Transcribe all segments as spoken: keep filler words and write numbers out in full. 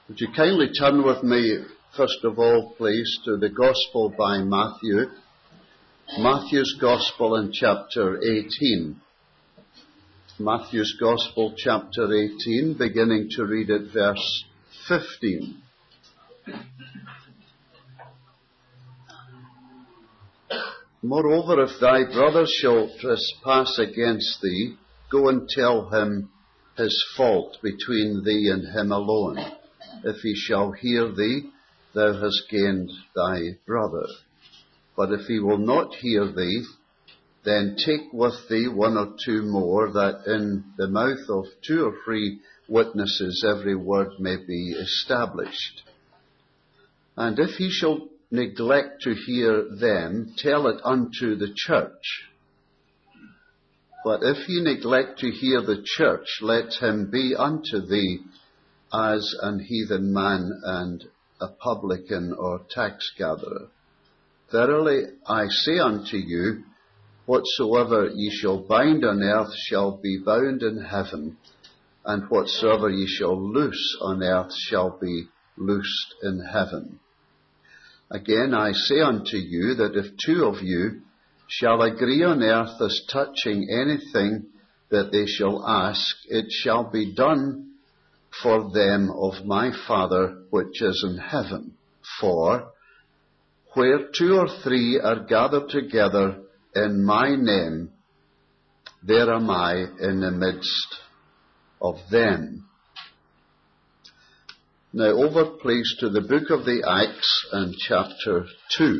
Would you kindly turn with me, first of all, please, to the Gospel by Matthew. Matthew's Gospel in chapter eighteen. Matthew's Gospel, chapter eighteen, beginning to read at verse fifteen. Moreover, if thy brother shall trespass against thee, go and tell him his fault between thee and him alone. If he shall hear thee, thou hast gained thy brother. But if he will not hear thee, then take with thee one or two more, that in the mouth of two or three witnesses every word may be established. And if he shall neglect to hear them, tell it unto the church. But if he neglect to hear the church, let him be unto thee as an heathen man and a publican or tax gatherer. Verily I say unto you, whatsoever ye shall bind on earth shall be bound in heaven, and whatsoever ye shall loose on earth shall be loosed in heaven. Again I say unto you, that if two of you shall agree on earth as touching anything that they shall ask, it shall be done for them of my Father which is in heaven. For where two or three are gathered together in my name, there am I in the midst of them. Now over, please, to the book of the Acts and chapter two.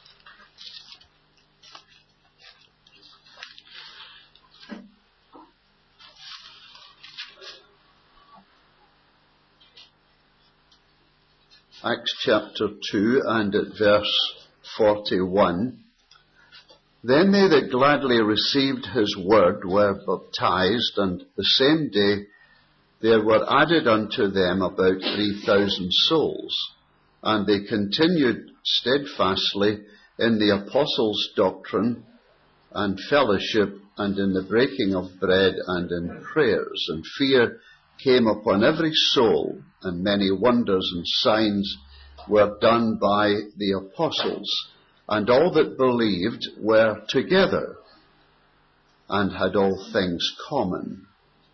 Acts chapter two and at verse forty-one. Then they that gladly received his word were baptized, and the same day there were added unto them about three thousand souls. And they continued steadfastly in the apostles' doctrine and fellowship, and in the breaking of bread, and in prayers. And fear came upon every soul, and many wonders and signs were done by the apostles. And all that believed were together, and had all things common,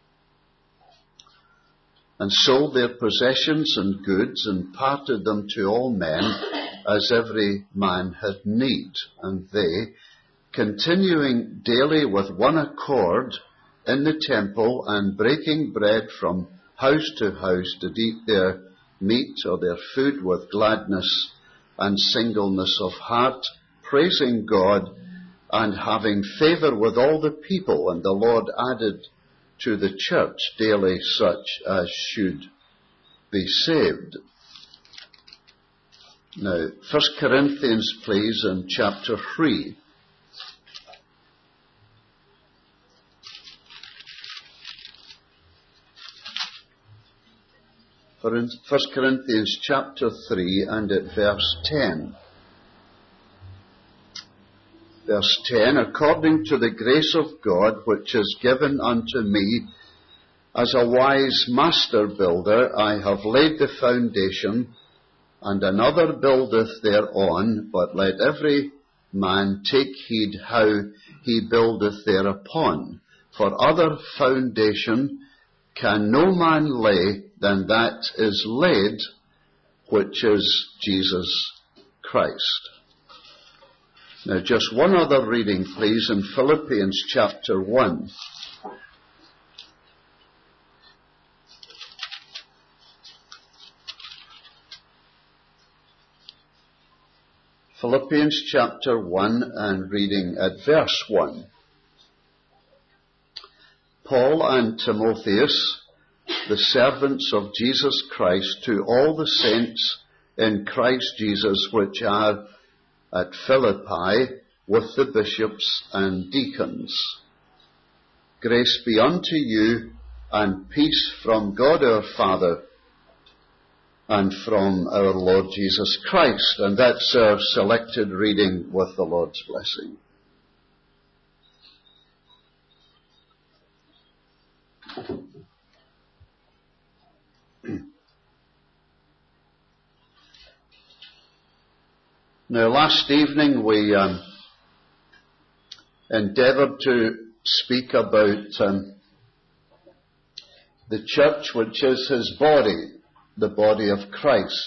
and sold their possessions and goods, and parted them to all men, as every man had need. And they, continuing daily with one accord in the temple, and breaking bread from house to house, did eat their meat or their food with gladness and singleness of heart, praising God, and having favour with all the people. And the Lord added to the church daily such as should be saved. Now, First Corinthians, please, in chapter three. First Corinthians chapter three and at verse ten. Verse ten, according to the grace of God which is given unto me, as a wise master builder, I have laid the foundation, and another buildeth thereon, but let every man take heed how he buildeth thereupon. For other foundation can no man lay than that is laid, which is Jesus Christ. Now just one other reading, please, in Philippians chapter one. Philippians chapter one and reading at verse one. Paul and Timotheus, the servants of Jesus Christ, to all the saints in Christ Jesus which are at Philippi, with the bishops and deacons. Grace be unto you, and peace from God our Father, and from our Lord Jesus Christ. And that's our selected reading with the Lord's blessing. Now, last evening we um, endeavoured to speak about um, the church, which is his body, the body of Christ.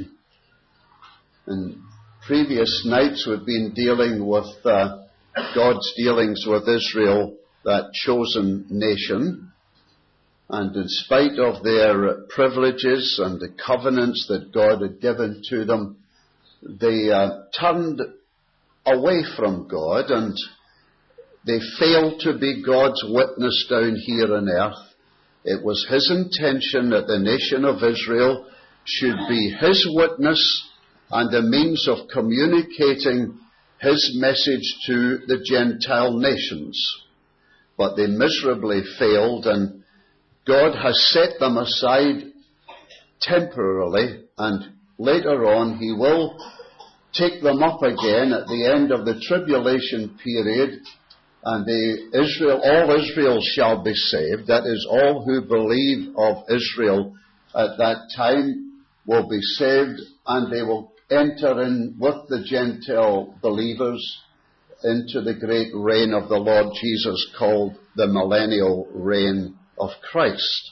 In previous nights we've been dealing with uh, God's dealings with Israel, that chosen nation. And in spite of their privileges and the covenants that God had given to them, they uh, turned away from God, and they failed to be God's witness down here on earth. It was his intention that the nation of Israel should be his witness and the means of communicating his message to the Gentile nations. But they miserably failed, and God has set them aside temporarily, and later on he will take them up again at the end of the tribulation period, and the Israel, all Israel shall be saved. That is, all who believe of Israel at that time will be saved, and they will enter in with the Gentile believers into the great reign of the Lord Jesus, called the millennial reign of Christ.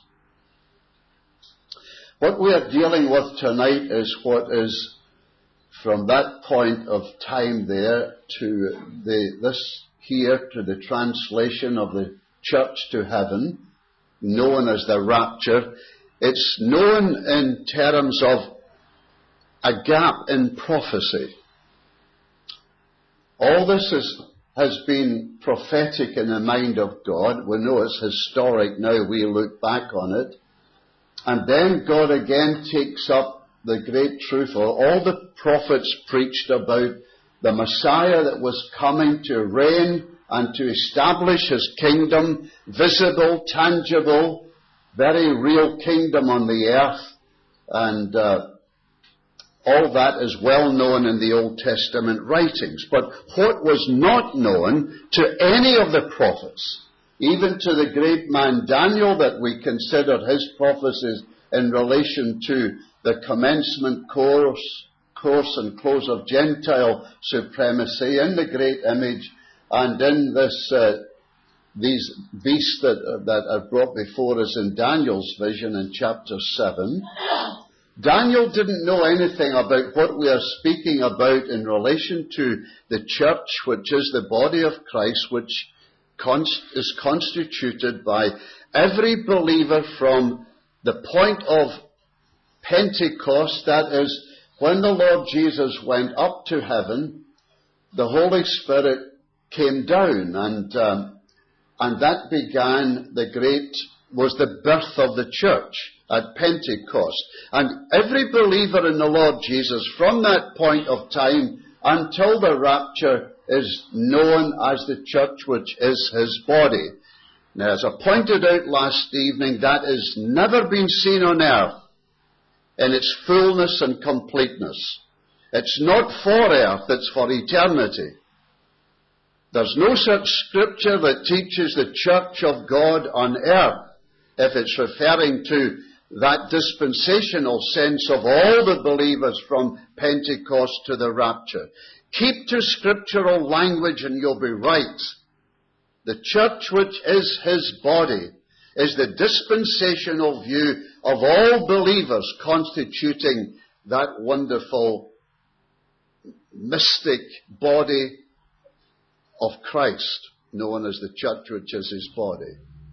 What we are dealing with tonight is what is from that point of time there to the, this here to the translation of the church to heaven, known as the rapture. It's known in terms of a gap in prophecy. All this is, has been prophetic in the mind of God. We know it's historic now. We look back on it. And then God again takes up the great truth. All the prophets preached about the Messiah that was coming to reign and to establish his kingdom, visible, tangible, very real kingdom on the earth. And uh, all that is well known in the Old Testament writings. But what was not known to any of the prophets, even to the great man Daniel, that we considered his prophecies in relation to the commencement course, course and close of Gentile supremacy in the great image, and in this uh, these beasts that, uh, that are brought before us in Daniel's vision in chapter seven. Daniel didn't know anything about what we are speaking about in relation to the church, which is the body of Christ, which const- is constituted by every believer from the point of Pentecost, that is, when the Lord Jesus went up to heaven, the Holy Spirit came down, and um, and that began the great, was the birth of the church at Pentecost. And every believer in the Lord Jesus from that point of time until the rapture is known as the church, which is his body. Now, as I pointed out last evening, that has never been seen on earth in its fullness and completeness. It's not for earth, it's for eternity. There's no such scripture that teaches the church of God on earth, if it's referring to that dispensational sense of all the believers from Pentecost to the rapture. Keep to scriptural language and you'll be right. The church, which is his body, is the dispensational view of all believers constituting that wonderful, mystic body of Christ, known as the church, which is his body.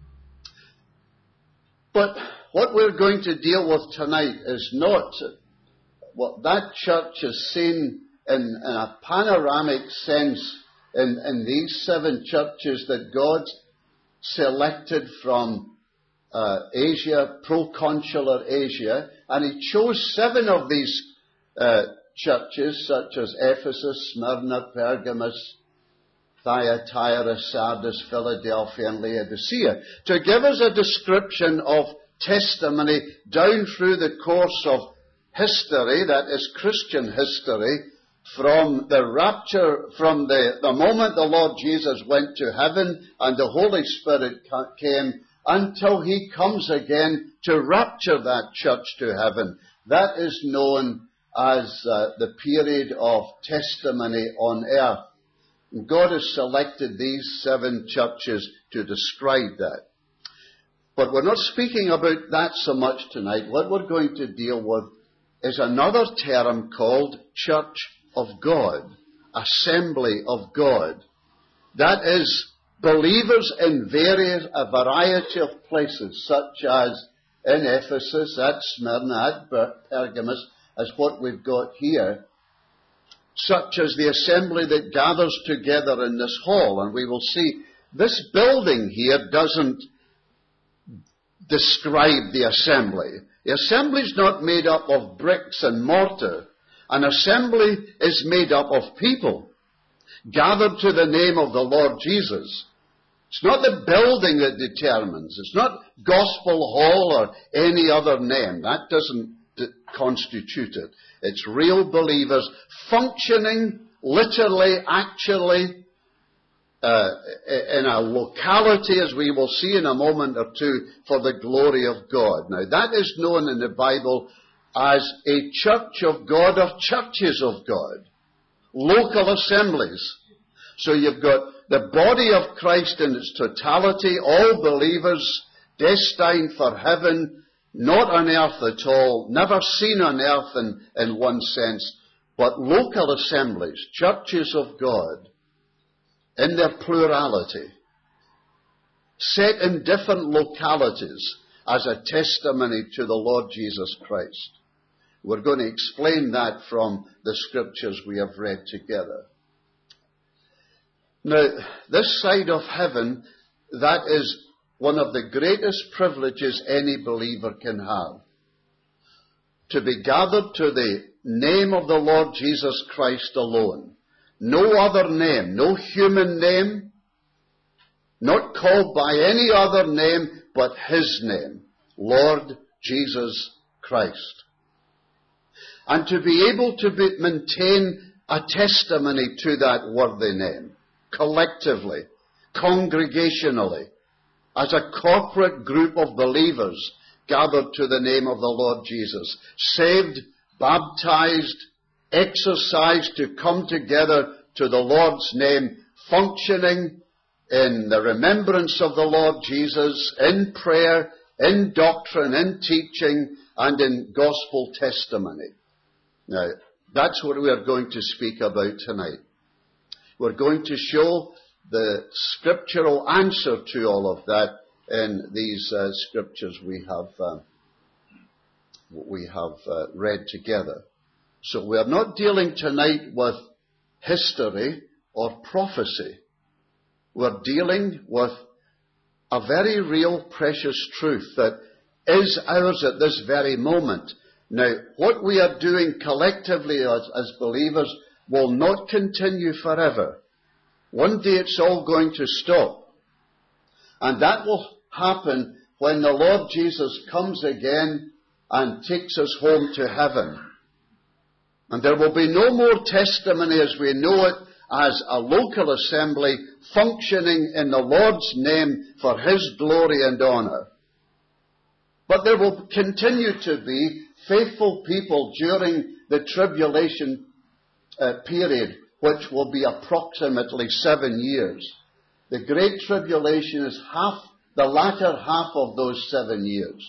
But what we're going to deal with tonight is not what that church is seen in, in a panoramic sense in, in these seven churches that God selected from uh, Asia, proconsular Asia, and he chose seven of these uh, churches, such as Ephesus, Smyrna, Pergamos, Thyatira, Sardis, Philadelphia, and Laodicea, to give us a description of testimony down through the course of history, that is Christian history, from the rapture, from the, the moment the Lord Jesus went to heaven and the Holy Spirit came, until he comes again to rapture that church to heaven. That is known as uh, the period of testimony on earth. And God has selected these seven churches to describe that. But we're not speaking about that so much tonight. What we're going to deal with is another term called Church of God, Assembly of God. That is believers in various, a variety of places, such as in Ephesus, at Smyrna, at Pergamos, as what we've got here, such as the assembly that gathers together in this hall. And we will see this building here doesn't describe the assembly. The assembly is not made up of bricks and mortar. An assembly is made up of people gathered to the name of the Lord Jesus. It's not the building that determines. It's not Gospel Hall or any other name. That doesn't d- constitute it. It's real believers functioning literally, actually, uh, in a locality, as we will see in a moment or two, for the glory of God. Now, that is known in the Bible as a church of God, or churches of God. Local assemblies. So you've got the body of Christ in its totality, all believers destined for heaven, not on earth at all, never seen on earth in, in one sense, but local assemblies, churches of God, in their plurality, set in different localities as a testimony to the Lord Jesus Christ. We're going to explain that from the scriptures we have read together. Now, this side of heaven, that is one of the greatest privileges any believer can have. To be gathered to the name of the Lord Jesus Christ alone. No other name, no human name, not called by any other name but His name, Lord Jesus Christ. And to be able to be, maintain a testimony to that worthy name, collectively, congregationally, as a corporate group of believers gathered to the name of the Lord Jesus, saved, baptized, exercised to come together to the Lord's name, functioning in the remembrance of the Lord Jesus, in prayer, in doctrine, in teaching, and in gospel testimony. Now, that's what we are going to speak about tonight. We're going to show the scriptural answer to all of that in these uh, scriptures we have uh, we have uh, read together. So we are not dealing tonight with history or prophecy. We're dealing with a very real, precious truth that is ours at this very moment. Now, what we are doing collectively as, as believers will not continue forever. One day it's all going to stop. And that will happen when the Lord Jesus comes again and takes us home to heaven. And there will be no more testimony as we know it as a local assembly functioning in the Lord's name for His glory and honor. But there will continue to be faithful people during the tribulation uh, period, which will be approximately seven years. The Great Tribulation is half, the latter half of those seven years.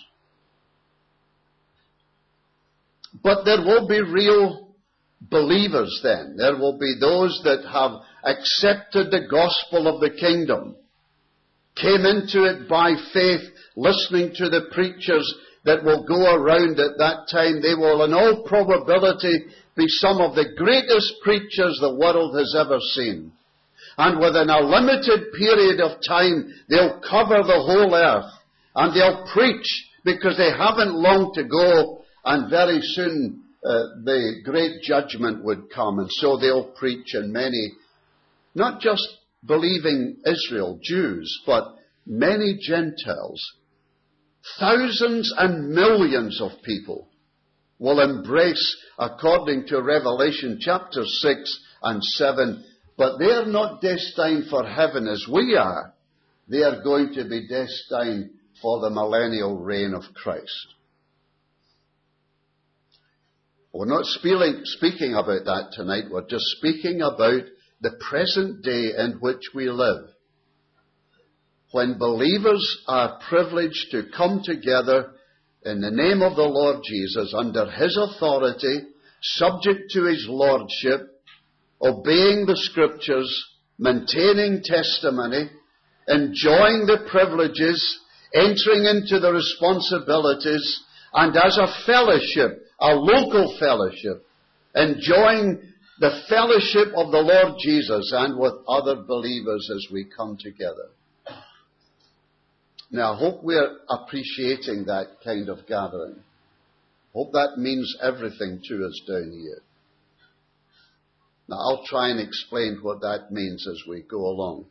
But there will be real believers then. There will be those that have accepted the gospel of the kingdom, came into it by faith, listening to the preachers that will go around at that time. They will, in all probability, be some of the greatest preachers the world has ever seen. And within a limited period of time, they'll cover the whole earth. And they'll preach because they haven't long to go. And very soon uh, the great judgment would come. And so they'll preach, and many, not just believing Israel, Jews, but many Gentiles, thousands and millions of people will embrace, according to Revelation chapter six and seven, but they are not destined for heaven as we are. They are going to be destined for the millennial reign of Christ. We're not speaking, speaking about that tonight. We're just speaking about the present day in which we live, when believers are privileged to come together in the name of the Lord Jesus, under His authority, subject to His lordship, obeying the Scriptures, maintaining testimony, enjoying the privileges, entering into the responsibilities, and as a fellowship, a local fellowship, enjoying the fellowship of the Lord Jesus and with other believers as we come together. Now, I hope we're appreciating that kind of gathering. Hope that means everything to us down here. Now, I'll try and explain what that means as we go along.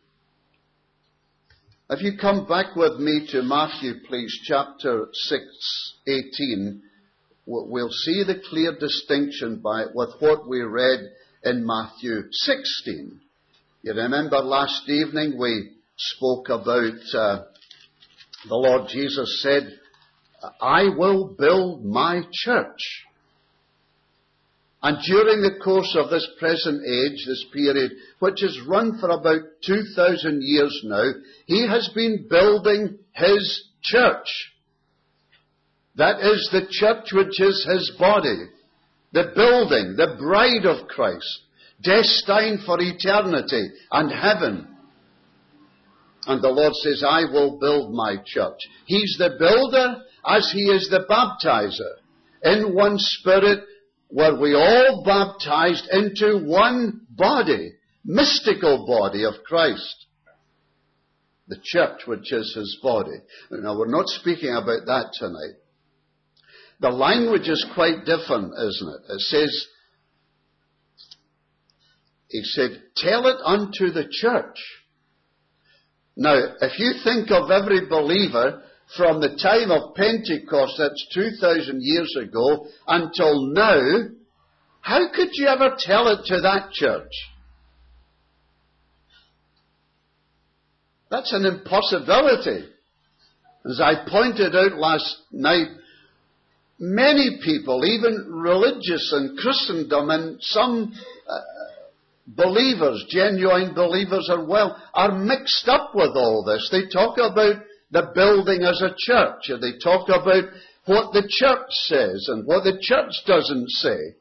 If you come back with me to Matthew, please, chapter six, eighteen, we'll see the clear distinction by, with what we read in Matthew sixteen. You remember last evening we spoke about, uh, the Lord Jesus said, I will build my church. And during the course of this present age, this period, which has run for about two thousand years now, He has been building His church. That is the church which is His body. The building, the bride of Christ, destined for eternity and heaven. And the Lord says, I will build my church. He's the builder as He is the baptizer. In one Spirit were we all baptized into one body, mystical body of Christ. The church which is His body. Now, we're not speaking about that tonight. The language is quite different, isn't it? It says, He said, tell it unto the church. Now, if you think of every believer from the time of Pentecost, that's two thousand years ago, until now, how could you ever tell it to that church? That's an impossibility. As I pointed out last night, many people, even religious in Christendom, and some uh, believers, genuine believers are well, are mixed up with all this. They talk about the building as a church, and they talk about what the church says and what the church doesn't say.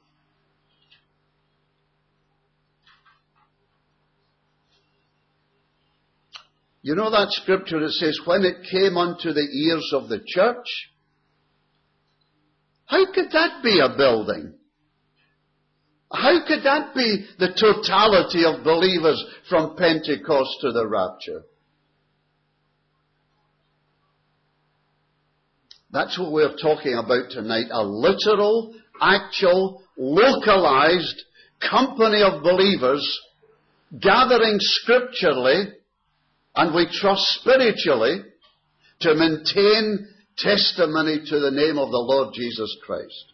You know that scripture that says, when it came unto the ears of the church? How could that be a building? How could that be the totality of believers from Pentecost to the rapture? That's what we're talking about tonight, a literal, actual, localized company of believers gathering scripturally, and we trust spiritually, to maintain testimony to the name of the Lord Jesus Christ.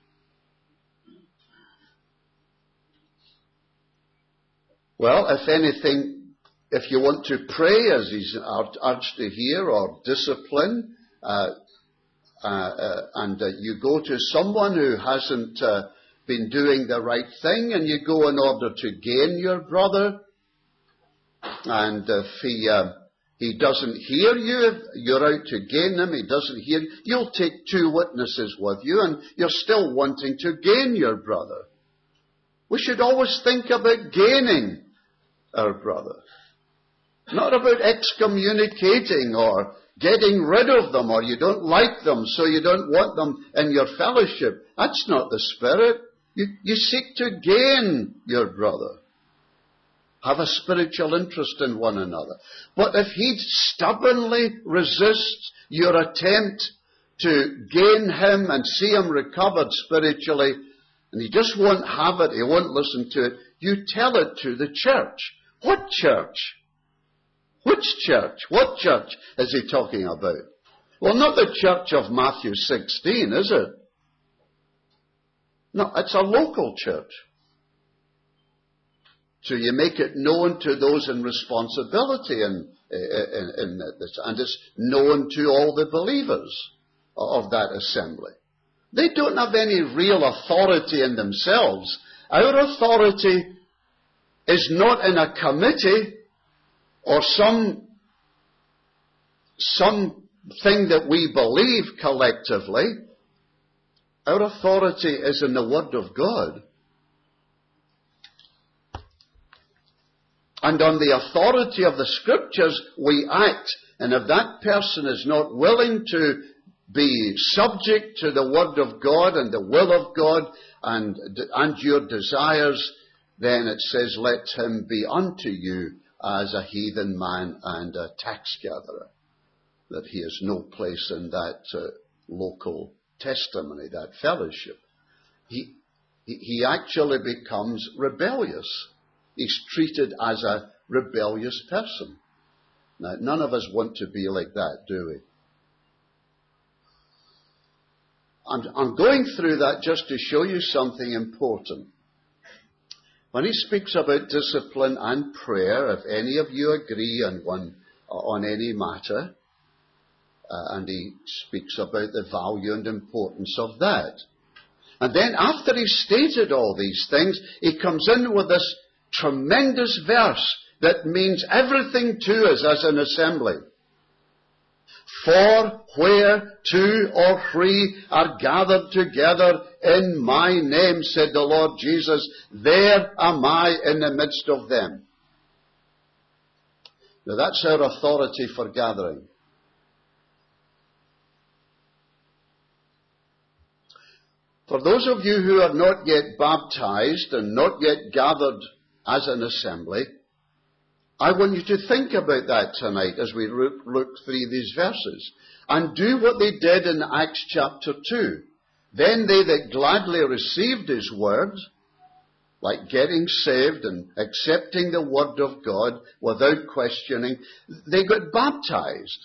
Well, if anything, if you want to pray, as he's urged to hear, or discipline, uh, uh, uh, and uh, you go to someone who hasn't uh, been doing the right thing, and you go in order to gain your brother, and if he uh, he doesn't hear you, if you're out to gain him, he doesn't hear you, you'll take two witnesses with you, and you're still wanting to gain your brother. We should always think about gaining our brother, not about excommunicating or getting rid of them, or you don't like them, so you don't want them in your fellowship. That's not the spirit. You, you seek to gain your brother. Have a spiritual interest in one another. But if he stubbornly resists your attempt to gain him and see him recovered spiritually, and he just won't have it, he won't listen to it, you tell it to the church. What church? Which church? What church is he talking about? Well, not the church of Matthew sixteen, is it? No, it's a local church. So you make it known to those in responsibility in, in, in this, and it's known to all the believers of that assembly. They don't have any real authority in themselves. Our authority is not in a committee or some, some thing that we believe collectively. Our authority is in the Word of God. And on the authority of the Scriptures, we act. And if that person is not willing to be subject to the Word of God and the will of God and, and your desires, then it says, let him be unto you as a heathen man and a tax gatherer. That he has no place in that uh, local testimony, that fellowship. He, he, he actually becomes rebellious. He's treated as a rebellious person. Now, none of us want to be like that, do we? I'm, I'm going through that just to show you something important. When he speaks about discipline and prayer, if any of you agree on one, on any matter, uh, and he speaks about the value and importance of that. And then after he's stated all these things, he comes in with this tremendous verse that means everything to us as an assembly. For where two or three are gathered together in my name, said the Lord Jesus, there am I in the midst of them. Now that's our authority for gathering. For those of you who are not yet baptized and not yet gathered as an assembly, I want you to think about that tonight as we look through these verses. And do what they did in Acts chapter two. Then they that gladly received his word, like getting saved and accepting the word of God without questioning, they got baptized.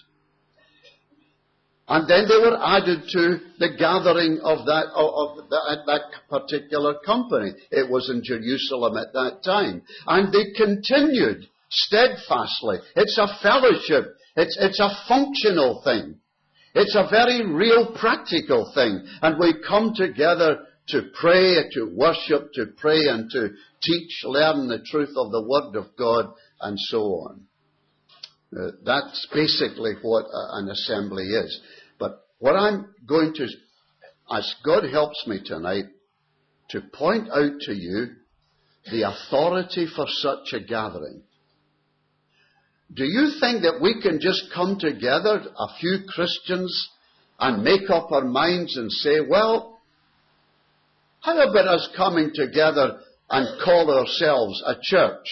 And then they were added to the gathering of that, of that, that particular company. It was in Jerusalem at that time. And they continued steadfastly. It's a fellowship. It's, it's a functional thing. It's a very real practical thing. And we come together to pray, to worship, to pray and to teach, learn the truth of the Word of God and so on. Uh, that's basically what uh, an assembly is. But what I'm going to, as God helps me tonight, to point out to you the authority for such a gathering. Do you think that we can just come together, a few Christians, and make up our minds and say, well, how about us coming together and call ourselves a church?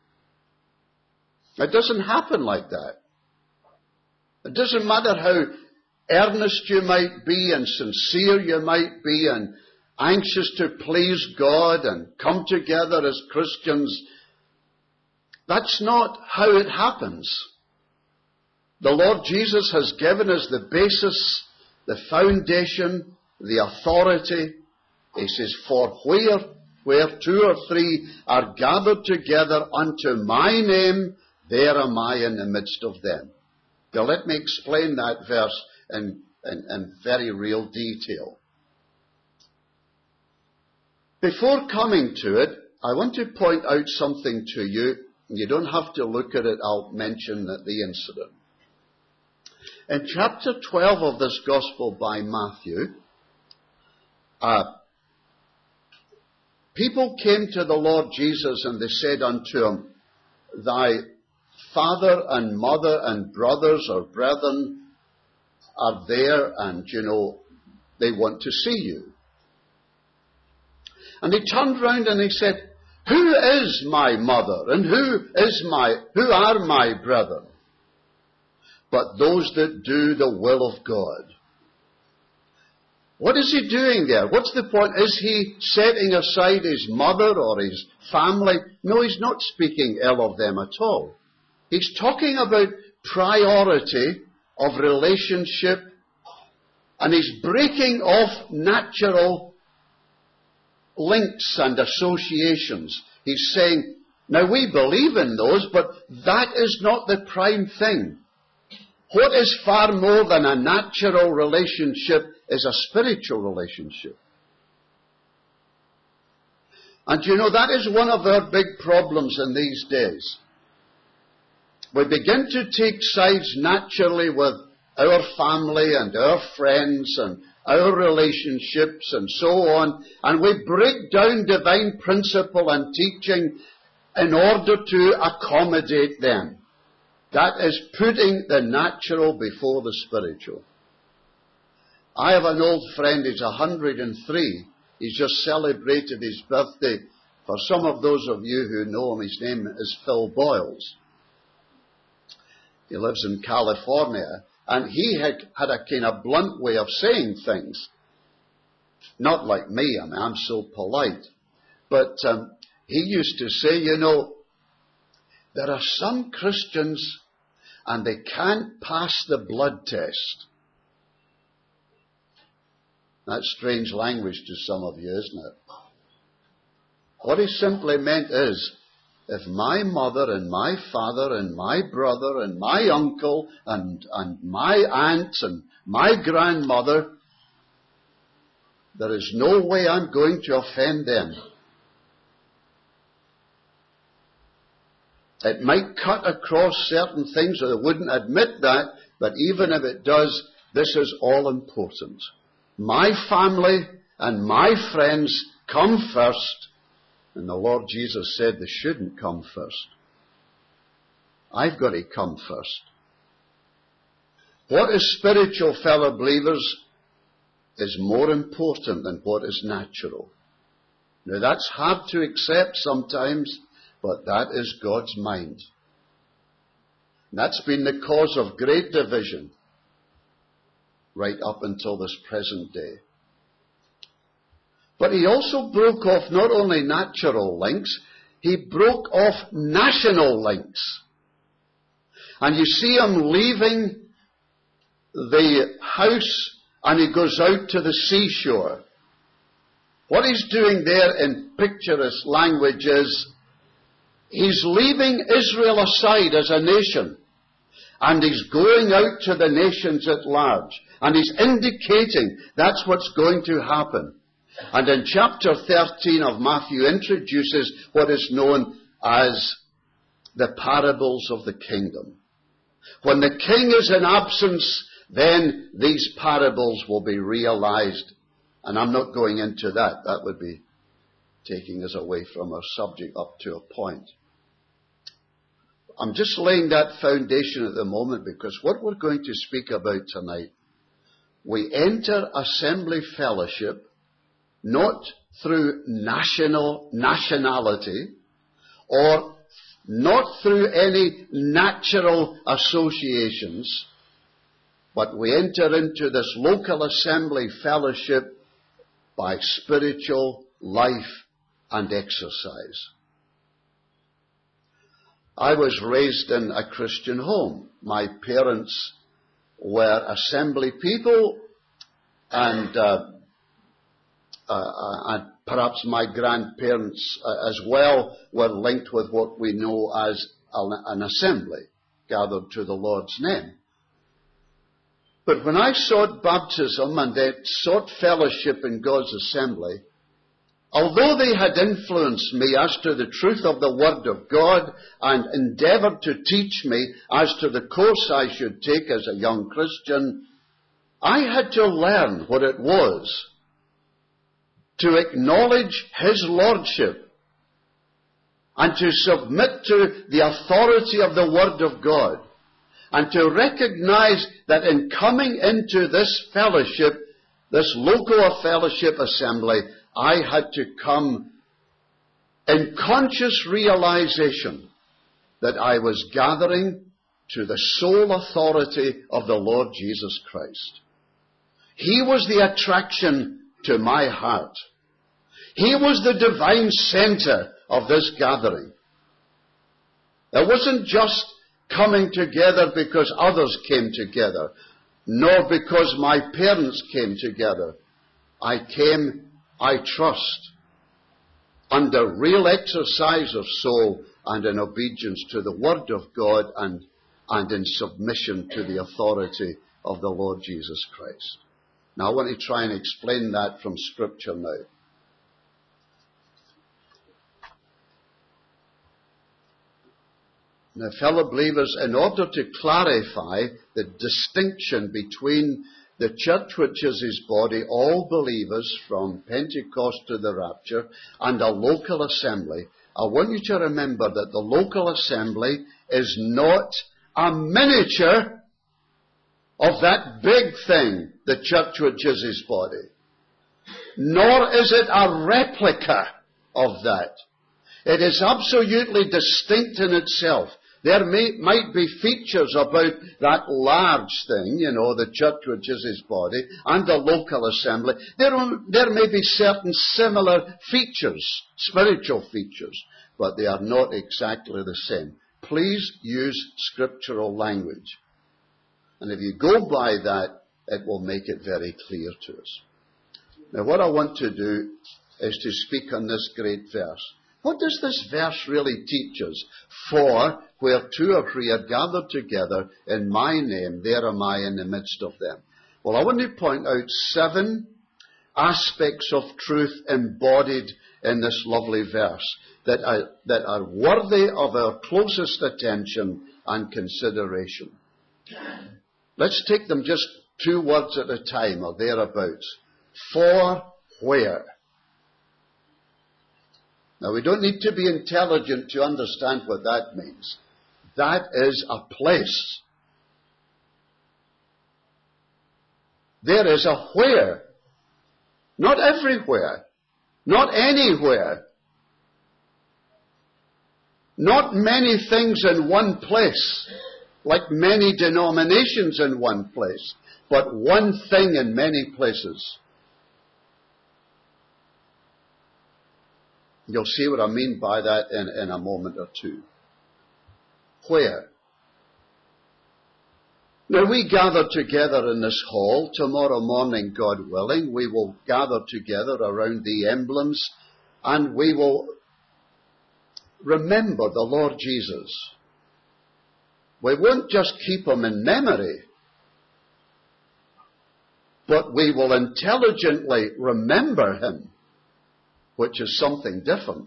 It doesn't happen like that. It doesn't matter how earnest you might be and sincere you might be and anxious to please God and come together as Christians. That's not how it happens. The Lord Jesus has given us the basis, the foundation, the authority. He says, for where, where two or three are gathered together unto my name, there am I in the midst of them. Now let me explain that verse in, in, in very real detail. Before coming to it, I want to point out something to you. You don't have to look at it. I'll mention the incident. In chapter twelve of this Gospel by Matthew, uh, people came to the Lord Jesus and they said unto him, thy father and mother and brothers or brethren are there and, you know, they want to see you. And he turned round and he said, who is my mother and who is my, who are my brethren? But those that do the will of God. What is he doing there? What's the point? Is he setting aside his mother or his family? No, he's not speaking ill of them at all. He's talking about priority of relationship, and he's breaking off natural links and associations. He's saying, now we believe in those, but that is not the prime thing. What is far more than a natural relationship is a spiritual relationship. And you know, that is one of our big problems in these days. We begin to take sides naturally with our family and our friends and our relationships and so on, and we break down divine principle and teaching in order to accommodate them. That is putting the natural before the spiritual. I have an old friend, he's one hundred and three. He's just celebrated his birthday. For some of those of you who know him, his name is Phil Boyles. He lives in California, and he had, had a kind of blunt way of saying things. Not like me, I mean, I'm so polite. But um, he used to say, you know, there are some Christians and they can't pass the blood test. That's strange language to some of you, isn't it? What he simply meant is, if my mother and my father and my brother and my uncle and, and my aunt and my grandmother, there is no way I'm going to offend them. It might cut across certain things, or they wouldn't admit that, but even if it does, this is all important. My family and my friends come first, and the Lord Jesus said they shouldn't come first. I've got to come first. What is spiritual, fellow believers, is more important than what is natural. Now that's hard to accept sometimes, but that is God's mind. And that's been the cause of great division right up until this present day. But he also broke off not only natural links, he broke off national links. And you see him leaving the house and he goes out to the seashore. What he's doing there in picturesque language is he's leaving Israel aside as a nation. And he's going out to the nations at large. And he's indicating that's what's going to happen. And in chapter thirteen of Matthew introduces what is known as the parables of the kingdom. When the king is in absence, then these parables will be realized. And I'm not going into that. That would be taking us away from our subject up to a point. I'm just laying that foundation at the moment because what we're going to speak about tonight, we enter assembly fellowship not through national nationality or not through any natural associations, but we enter into this local assembly fellowship by spiritual life and exercise. I was raised in a Christian home. My parents were assembly people, and, uh, uh, and perhaps my grandparents uh, as well were linked with what we know as an assembly, gathered to the Lord's name. But when I sought baptism and they sought fellowship in God's assembly, although they had influenced me as to the truth of the Word of God and endeavoured to teach me as to the course I should take as a young Christian, I had to learn what it was to acknowledge His Lordship and to submit to the authority of the Word of God and to recognize that in coming into this fellowship, this local fellowship assembly, I had to come in conscious realization that I was gathering to the sole authority of the Lord Jesus Christ. He was the attraction to my heart. He was the divine center of this gathering. It wasn't just coming together because others came together, nor because my parents came together. I came, I trust, under real exercise of soul and in obedience to the Word of God and, and in submission to the authority of the Lord Jesus Christ. Now I want to try and explain that from Scripture now. Now, fellow believers, in order to clarify the distinction between the church, which is his body, all believers from Pentecost to the rapture, and a local assembly, I want you to remember that the local assembly is not a miniature of that big thing, the church which is his body. Nor is it a replica of that. It is absolutely distinct in itself. There may, might be features about that large thing, you know, the church which is his body, and the local assembly. There, there may be certain similar features, spiritual features, but they are not exactly the same. Please use scriptural language. And if you go by that, it will make it very clear to us. Now, what I want to do is to speak on this great verse. What does this verse really teach us? For where two or three are gathered together in my name, there am I in the midst of them. Well, I want to point out seven aspects of truth embodied in this lovely verse that are, that are worthy of our closest attention and consideration. Let's take them just two words at a time or thereabouts. For where? Now, we don't need to be intelligent to understand what that means. That is a place. There is a where. Not everywhere. Not anywhere. Not many things in one place, like many denominations in one place, but one thing in many places. You'll see what I mean by that in, in a moment or two. Where? Now, we gather together in this hall. Tomorrow morning, God willing, we will gather together around the emblems and we will remember the Lord Jesus. We won't just keep him in memory, but we will intelligently remember him, which is something different.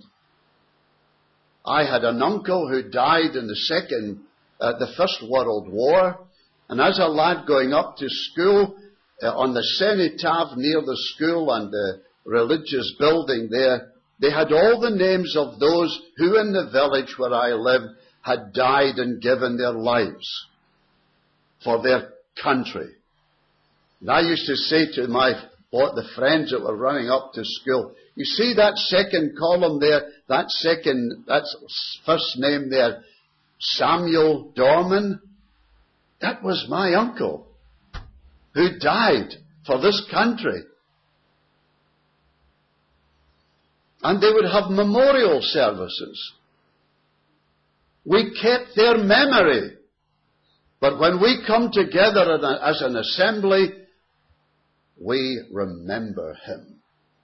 I had an uncle who died in the second, uh, the First World War, and as a lad going up to school, uh, on the cenotaph near the school and the religious building there, they had all the names of those who in the village where I lived had died and given their lives for their country. And I used to say to my the friends that were running up to school, you see that second column there, that second, that's first name there, Samuel Dorman? That was my uncle who died for this country. And they would have memorial services. We kept their memory. But when we come together as an assembly, we remember him.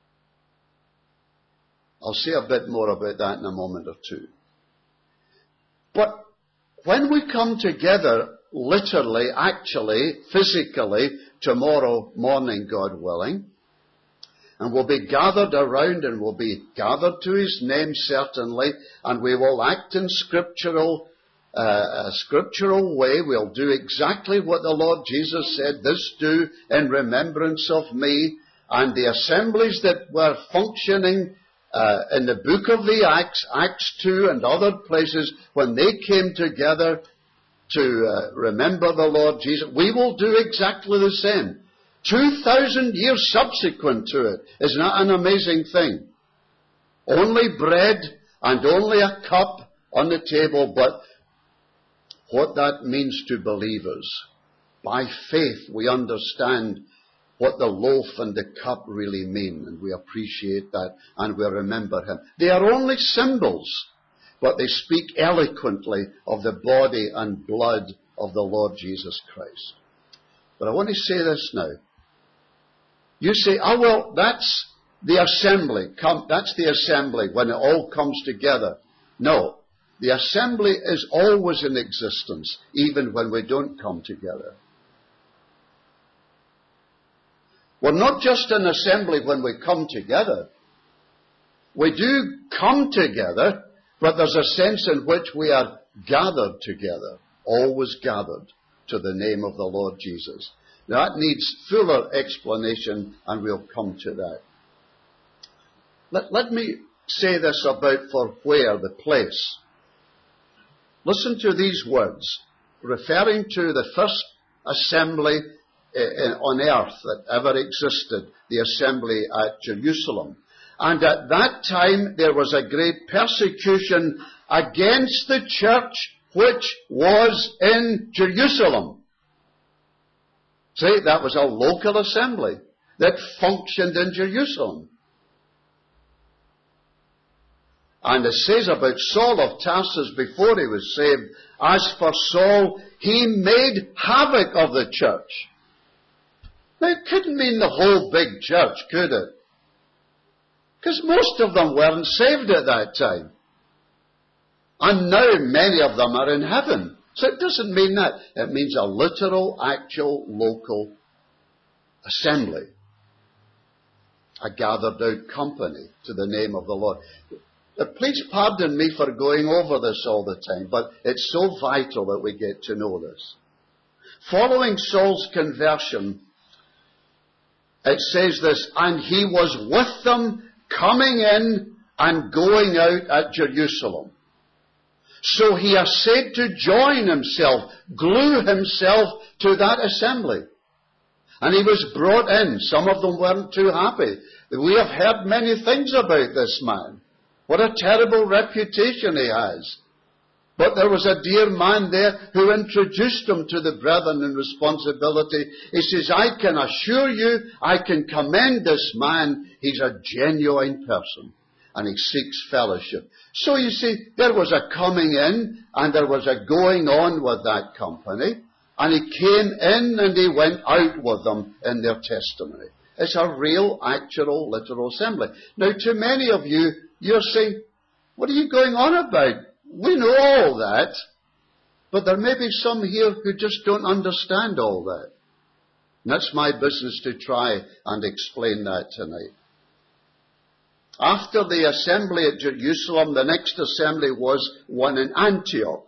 I'll say a bit more about that in a moment or two. But when we come together, literally, actually, physically, tomorrow morning, God willing, and we'll be gathered around and we'll be gathered to his name, certainly, and we will act in scriptural Uh, a scriptural way. We'll do exactly what the Lord Jesus said, this do in remembrance of me. And the assemblies that were functioning uh, in the book of the Acts, Acts two and other places, when they came together to uh, remember the Lord Jesus, we will do exactly the same. Two thousand years subsequent to it. Isn't that an amazing thing? Only bread and only a cup on the table, but what that means to believers. By faith, we understand what the loaf and the cup really mean, and we appreciate that, and we remember him. They are only symbols, but they speak eloquently of the body and blood of the Lord Jesus Christ. But I want to say this now. You say, oh, well, that's the assembly. Come, that's the assembly when it all comes together. No. The assembly is always in existence, even when we don't come together. We're not just an assembly when we come together. We do come together, but there's a sense in which we are gathered together, always gathered to the name of the Lord Jesus. Now, that needs fuller explanation, and we'll come to that. Let, let me say this about for where, the place. Listen to these words, referring to the first assembly on earth that ever existed, the assembly at Jerusalem. And at that time there was a great persecution against the church which was in Jerusalem. See, that was a local assembly that functioned in Jerusalem. And it says about Saul of Tarsus before he was saved, as for Saul, he made havoc of the church. Now, it couldn't mean the whole big church, could it? Because most of them weren't saved at that time. And now many of them are in heaven. So it doesn't mean that. It means a literal, actual, local assembly. A gathered out company to the name of the Lord. Please pardon me for going over this all the time, but it's so vital that we get to know this. Following Saul's conversion, it says this, and he was with them coming in and going out at Jerusalem. So he essayed to join himself, glue himself to that assembly. And he was brought in. Some of them weren't too happy. We have heard many things about this man. What a terrible reputation he has. But there was a dear man there who introduced him to the brethren in responsibility. He says, I can assure you, I can commend this man. He's a genuine person. And he seeks fellowship. So you see, there was a coming in and there was a going on with that company. And he came in and he went out with them in their testimony. It's a real, actual, literal assembly. Now, to many of you, you're saying, what are you going on about? We know all that. But there may be some here who just don't understand all that. And that's my business to try and explain that tonight. After the assembly at Jerusalem, the next assembly was one in Antioch.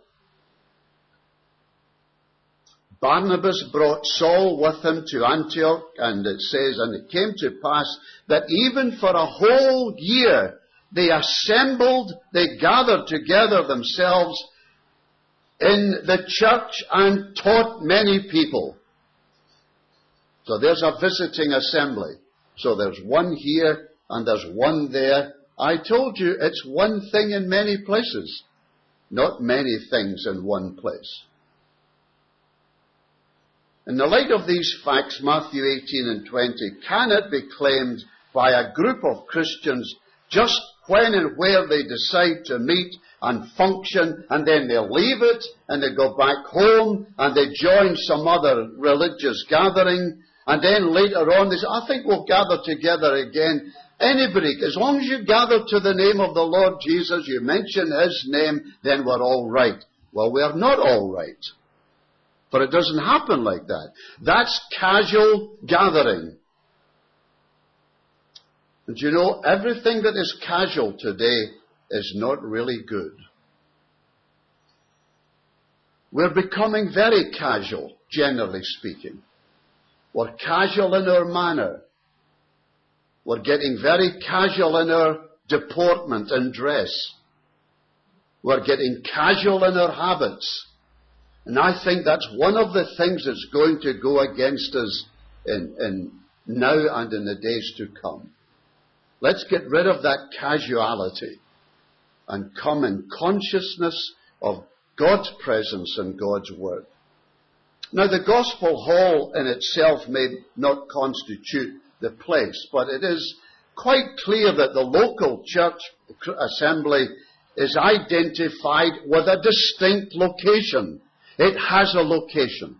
Barnabas brought Saul with him to Antioch, and it says, and it came to pass that even for a whole year they assembled, they gathered together themselves in the church and taught many people. So there's a visiting assembly. So there's one here and there's one there. I told you it's one thing in many places, not many things in one place. In the light of these facts, Matthew eighteen and twenty, can it be claimed by a group of Christians just when and where they decide to meet and function, and then they leave it, and they go back home, and they join some other religious gathering, and then later on they say, I think we'll gather together again. Anybody, as long as you gather to the name of the Lord Jesus, you mention His name, then we're all right. Well, we're not all right. But it doesn't happen like that. That's casual gathering. And you know, everything that is casual today is not really good. We're becoming very casual, generally speaking. We're casual in our manner. We're getting very casual in our deportment and dress. We're getting casual in our habits. And I think that's one of the things that's going to go against us in, in now and in the days to come. Let's get rid of that casuality and come in consciousness of God's presence and God's Word. Now, the Gospel Hall in itself may not constitute the place, but it is quite clear that the local church assembly is identified with a distinct location. It has a location.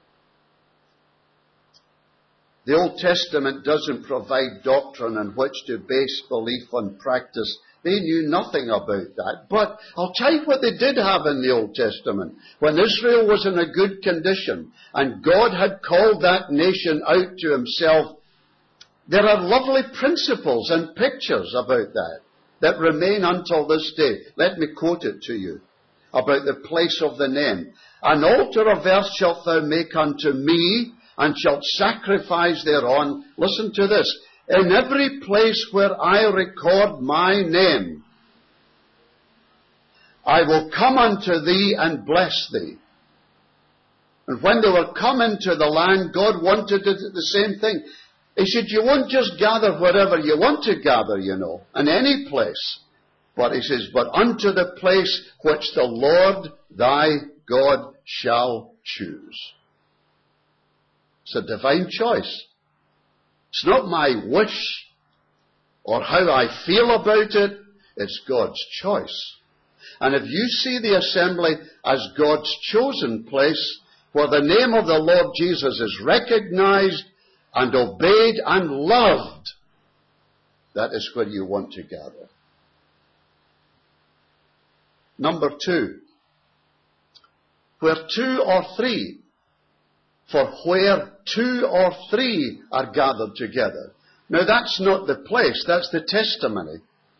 The Old Testament doesn't provide doctrine on which to base belief on practice. They knew nothing about that. But I'll tell you what they did have in the Old Testament. When Israel was in a good condition, and God had called that nation out to Himself, There are lovely principles and pictures about that that remain until this day. Let me quote it to you about the place of the name. An altar of earth shalt thou make unto me, and shalt sacrifice thereon. Listen to this. In every place where I record my name, I will come unto thee and bless thee. And when they were come into the land, God wanted it the same thing. He said, you won't just gather wherever you want to gather, you know, in any place. But he says, but unto the place which the Lord thy God shall choose. It's a divine choice. It's not my wish or how I feel about it. It's God's choice. And if you see the assembly as God's chosen place, where the name of the Lord Jesus is recognized and obeyed and loved, that is where you want to gather. Number two, where two or three, for where two or three are gathered together. Now that's not the place, that's the testimony.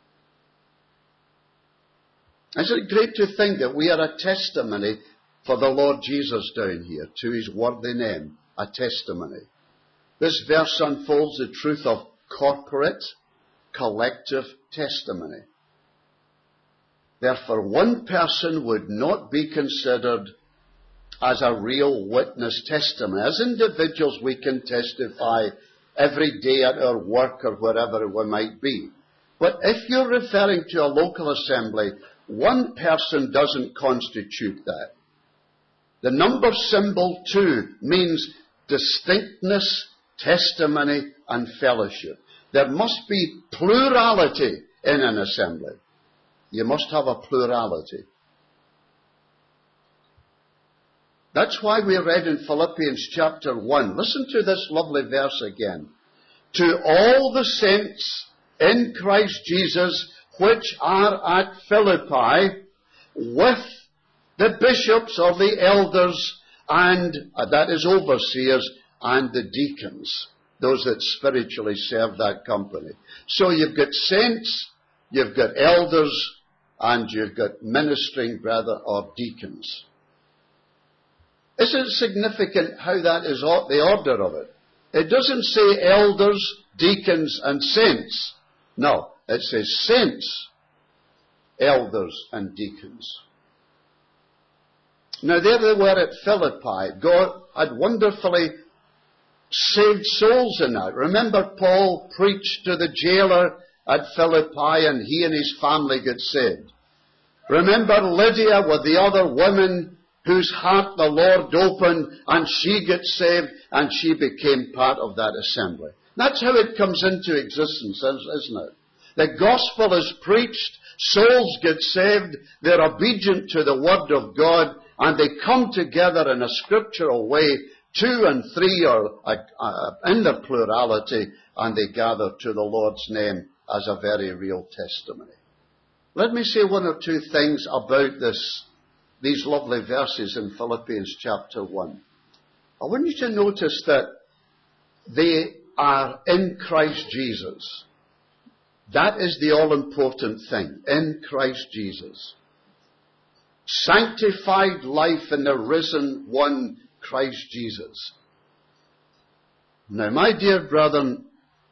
Isn't it great to think that we are a testimony for the Lord Jesus down here, to his worthy name, a testimony. This verse unfolds the truth of corporate, collective testimony. Therefore, one person would not be considered as a real witness testimony. As individuals, we can testify every day at our work or wherever we might be. But if you're referring to a local assembly, one person doesn't constitute that. The number symbol two means distinctness, testimony, and fellowship. There must be plurality in an assembly. You must have a plurality. That's why we read in Philippians chapter one. Listen to this lovely verse again. To all the saints in Christ Jesus which are at Philippi, with the bishops or the elders, and uh, that is overseers, and the deacons, those that spiritually serve that company. So you've got saints, you've got elders, and you've got ministering brother or deacons. Isn't it significant how that is the order of it? It doesn't say elders, deacons, and saints. No, it says saints, elders, and deacons. Now there they were at Philippi. God had wonderfully saved souls in that. Remember, Paul preached to the jailer at Philippi, and he and his family got saved. Remember Lydia with the other women whose heart the Lord opened, and she got saved, and she became part of that assembly. That's how it comes into existence, isn't it? The gospel is preached, souls get saved, they're obedient to the word of God, and they come together in a scriptural way, two and three are uh, uh, in the plurality, and they gather to the Lord's name as a very real testimony. Let me say one or two things about this, these lovely verses in Philippians chapter one. I want you to notice that they are in Christ Jesus. That is the all-important thing, in Christ Jesus. Sanctified life in the risen one, Christ Jesus. Now, my dear brethren,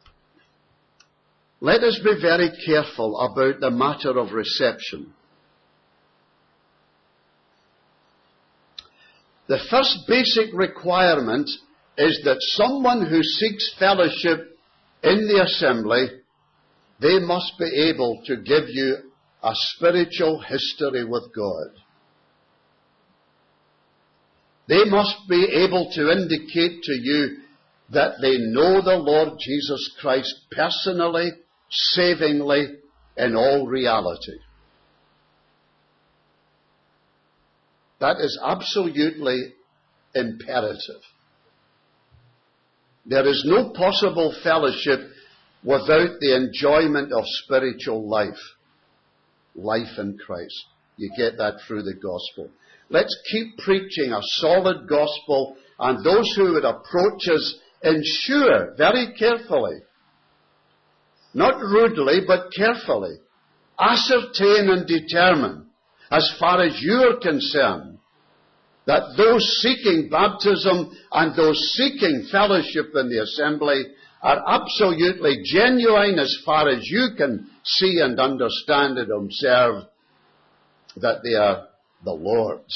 let us be very careful about the matter of reception. The first basic requirement is that someone who seeks fellowship in the assembly, they must be able to give you a spiritual history with God. They must be able to indicate to you that they know the Lord Jesus Christ personally, savingly, in all reality. That is absolutely imperative. There is no possible fellowship without the enjoyment of spiritual life. Life in Christ. You get that through the gospel. Let's keep preaching a solid gospel, and those who would approach us ensure very carefully not rudely, but carefully, ascertain and determine, as far as you are concerned, that those seeking baptism and those seeking fellowship in the assembly are absolutely genuine as far as you can see and understand and observe, that they are the Lord's.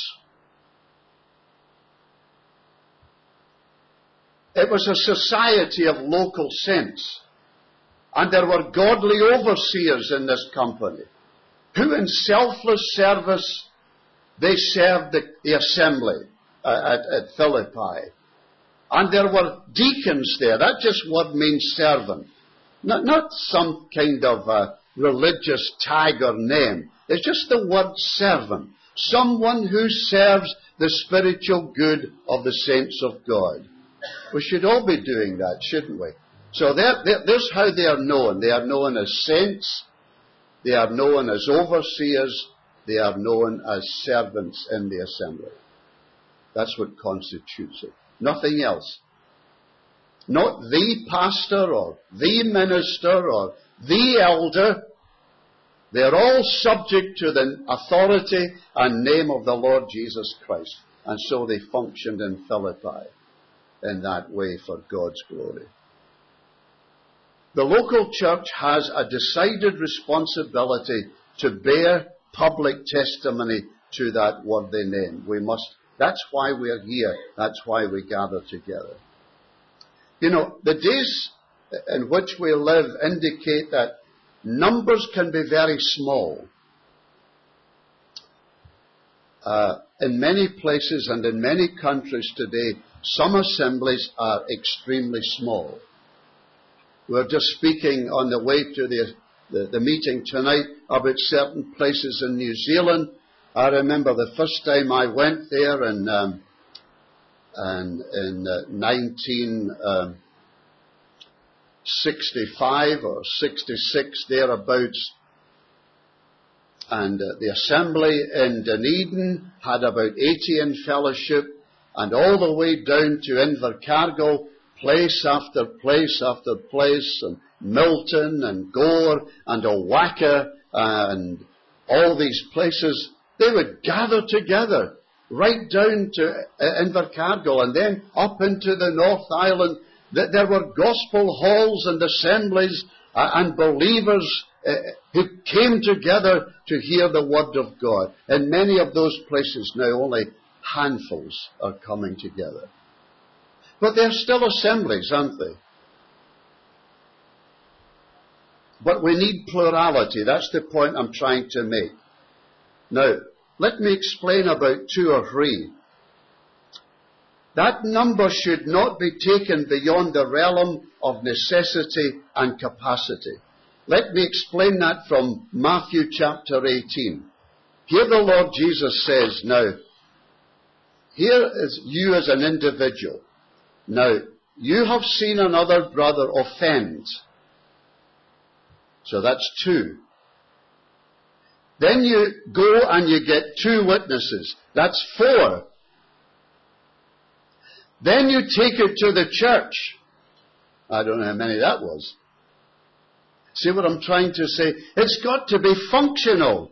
It was a society of local saints, and there were godly overseers in this company, who in selfless service, they served the, the assembly uh, at, at Philippi. And there were deacons there. That just word means servant. Not, not some kind of a religious tag or name. It's just the word servant. Someone who serves the spiritual good of the saints of God. We should all be doing that, shouldn't we? So they're, they're, there's how they are known. They are known as saints. They are known as overseers. They are known as servants in the assembly. That's what constitutes it. Nothing else. Not the pastor or the minister or the elder. They are all subject to the authority and name of the Lord Jesus Christ. And so they functioned in Philippi in that way for God's glory. The local church has a decided responsibility to bear public testimony to that worthy name. We must, that's why we're here. That's why we gather together. You know, the days in which we live indicate that numbers can be very small. Uh, in many places and in many countries today, some assemblies are extremely small. We're just speaking on the way to the, the, the meeting tonight about certain places in New Zealand. I remember the first time I went there in, um, in, in uh, nineteen sixty-five or sixty-six, thereabouts. And uh, the assembly in Dunedin had about eighty in fellowship, and all the way down to Invercargill, place after place after place, and Milton and Gore and Owaka and all these places, they would gather together right down to uh, Invercargill and then up into the North Island. There were gospel halls and assemblies uh, and believers uh, who came together to hear the word of God. In many of those places now only handfuls are coming together. But they're still assemblies, aren't they? But we need plurality. That's the point I'm trying to make. Now, let me explain about two or three. That number should not be taken beyond the realm of necessity and capacity. Let me explain that from Matthew chapter eighteen. Here the Lord Jesus says, now, here is you as an individual. Now, you have seen another brother offend. So that's two. Then you go and you get two witnesses. That's four. Then you take it to the church. I don't know how many that was. See what I'm trying to say? It's got to be functional.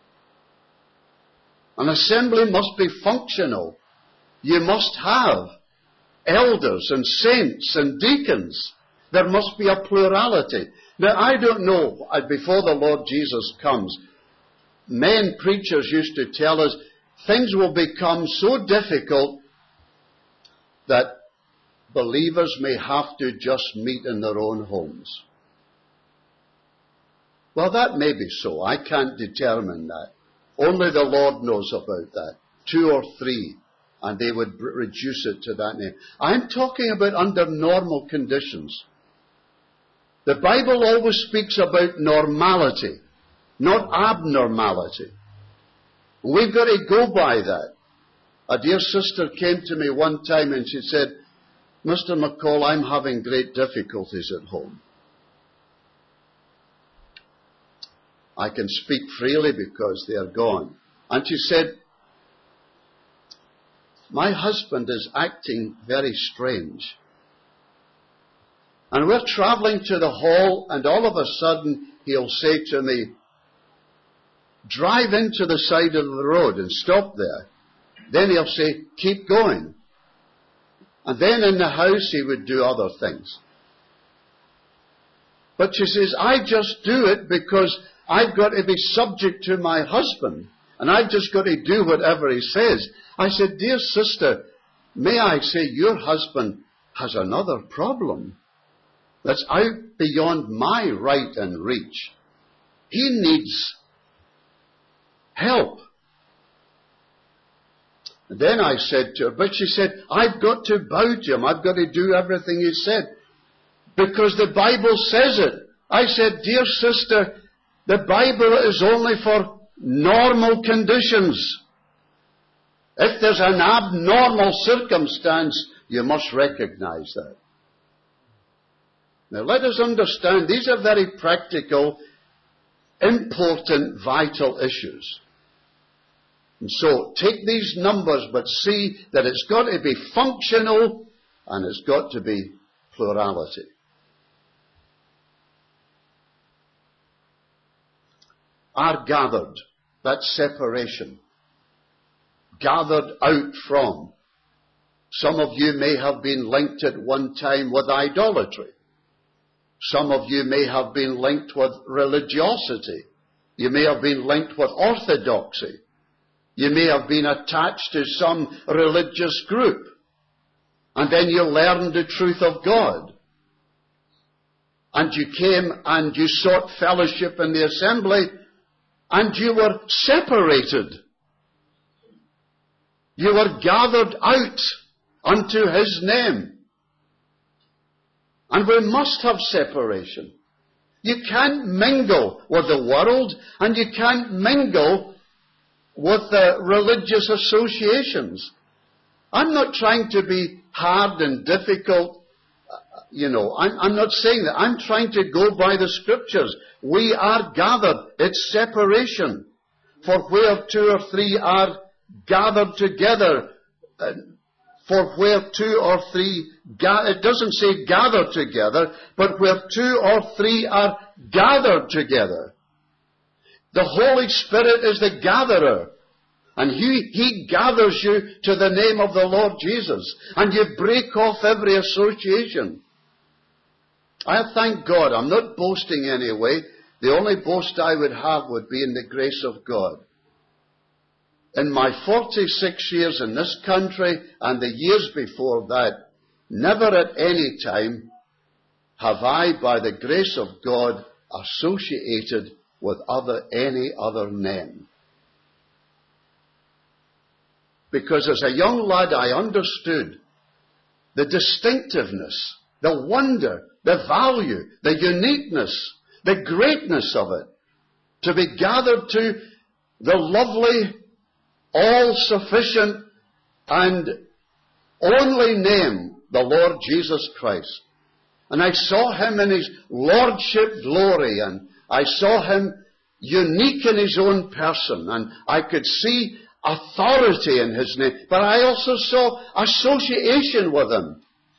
An assembly must be functional. You must have elders and saints and deacons. There must be a plurality. Now, I don't know, before the Lord Jesus comes, men preachers used to tell us things will become so difficult that believers may have to just meet in their own homes. Well, that may be so. I can't determine that. Only the Lord knows about that. Two or three, and they would reduce it to that name. I'm talking about under normal conditions. The Bible always speaks about normality, not abnormality. We've got to go by that. A dear sister came to me one time and she said, Mister McCall, I'm having great difficulties at home. I can speak freely because they are gone. And she said, my husband is acting very strange. And we're traveling to the hall, and all of a sudden he'll say to me, drive into the side of the road and stop there. Then he'll say, keep going. And then in the house he would do other things. But she says, I just do it because I've got to be subject to my husband. And I've just got to do whatever he says. I said, dear sister, may I say your husband has another problem that's out beyond my right and reach. He needs help. And then I said to her, but she said, I've got to bow to him. I've got to do everything he said. Because the Bible says it. I said, dear sister, the Bible is only for normal conditions. If there's an abnormal circumstance, you must recognize that. Now let us understand, these are very practical, important, vital issues. And so, take these numbers, but see that it's got to be functional and it's got to be plurality. Are gathered. That's separation. Gathered out from. Some of you may have been linked at one time with idolatry. Some of you may have been linked with religiosity. You may have been linked with orthodoxy. You may have been attached to some religious group. And then you learned the truth of God. And you came and you sought fellowship in the assembly, and you were separated. You were gathered out unto his name. And we must have separation. You can't mingle with the world, and you can't mingle with the religious associations. I'm not trying to be hard and difficult. You know, I'm, I'm not saying that. I'm trying to go by the Scriptures. We are gathered. It's separation. For where two or three are gathered together, uh, for where two or three, ga- it doesn't say gather together, but where two or three are gathered together. The Holy Spirit is the gatherer. And he, he gathers you to the name of the Lord Jesus. And you break off every association. I thank God. I'm not boasting anyway. The only boast I would have would be in the grace of God. In my forty-six years in this country and the years before that, never at any time have I, by the grace of God, associated with other any other name. Because as a young lad I understood the distinctiveness, the wonder, the value, the uniqueness, the greatness of it, to be gathered to the lovely, all-sufficient and only name, the Lord Jesus Christ. And I saw him in his lordship glory, and I saw him unique in his own person, and I could see authority in his name, but I also saw association with him.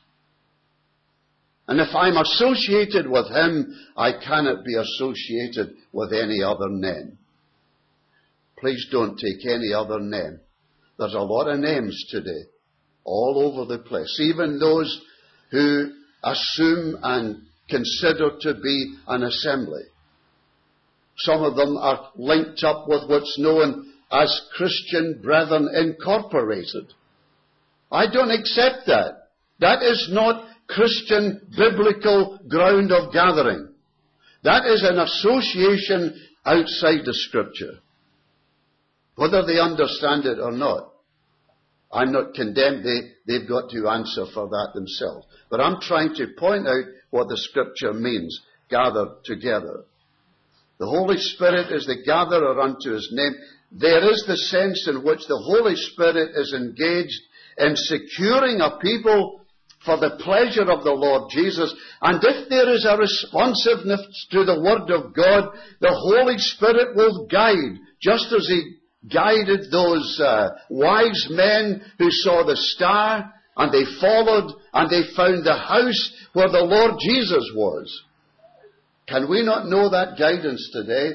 And if I'm associated with him, I cannot be associated with any other name. Please don't take any other name. There's a lot of names today, all over the place. Even those who assume and consider to be an assembly. Some of them are linked up with what's known as Christian Brethren Incorporated. I don't accept that. That is not Christian biblical ground of gathering. That is an association outside the Scripture. Whether they understand it or not, I'm not condemned. They, they've got to answer for that themselves. But I'm trying to point out what the Scripture means, gathered together. The Holy Spirit is the gatherer unto his name. There is the sense in which the Holy Spirit is engaged in securing a people for the pleasure of the Lord Jesus. And if there is a responsiveness to the Word of God, the Holy Spirit will guide, just as he guided those uh, wise men who saw the star and they followed, and they found the house where the Lord Jesus was. Can we not know that guidance today?